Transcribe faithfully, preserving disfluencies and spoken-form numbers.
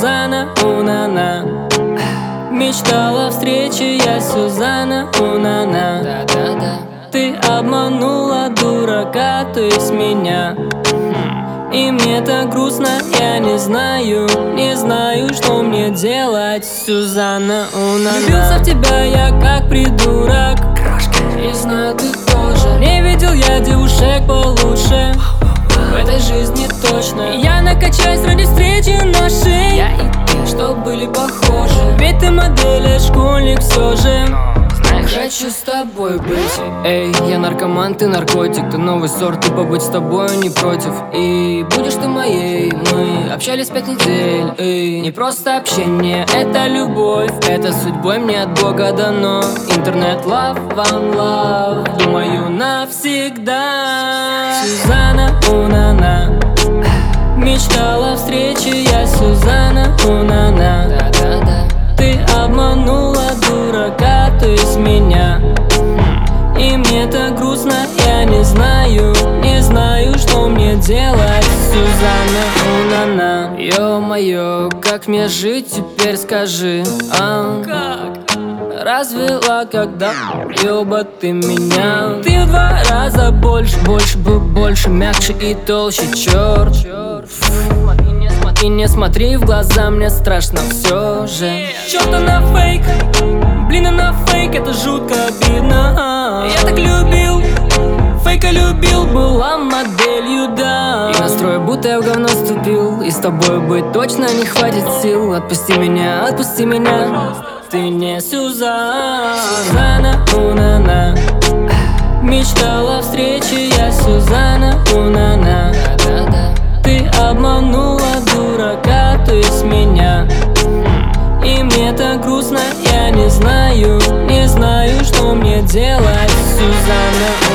Сюзанна, у-на-на. Мечтала встречи я, Сюзанна, у-на-на. Да-да-да. Ты обманула дурака, то есть меня. И мне так грустно, я не знаю, не знаю, что мне делать, Сюзанна, у-на-на. Влюбился в тебя я как придурок, и знаю, ты тоже. Не видел я девушек получше в этой жизни точно. Я накачаюсь ради встречи нашей, Я и ты, чтоб были похожи. Ведь ты модель, а школьник все же. Хочу с тобой быть. Эй, я наркоман, ты наркотик. Ты новый сорт, и побыть с тобой не против. И будешь ты моей. Мы общались пять недель. Эй, не просто общение, это любовь. Это судьбой мне от Бога дано. Интернет-лав, вам лав. Думаю, навсегда. Сюзанна, у-на-на. Мечтала встречи я, Сюзанна, у-на-на. Да-да-да. Ты обманула дурака, то есть меня. И мне так грустно, я не знаю, не знаю, что мне делать, Сюзанна, у-на-на. Ё-моё, как мне жить теперь, скажи, а? Как? Развела, когда ёба ты меня. Ты в два раза больше, больше, больше, мягче и толще, чёрт. И не смотри в глаза, мне страшно все же. Чё-то на фейк, блин, она фейк, это жутко обидно. Я так любил, фейка любил, была моделью, да. И настрой, будто я в говно вступил. И с тобой быть точно не хватит сил. Отпусти меня, отпусти меня. Ты не Сюзанна. Сюзанна, у-на-на. Мечтала встречи я, Сюзанна, у-на-на. Да-да-да. Ты обманула дурака, то есть меня. И мне так грустно, я не знаю, не знаю, что мне делать, Сюзанна.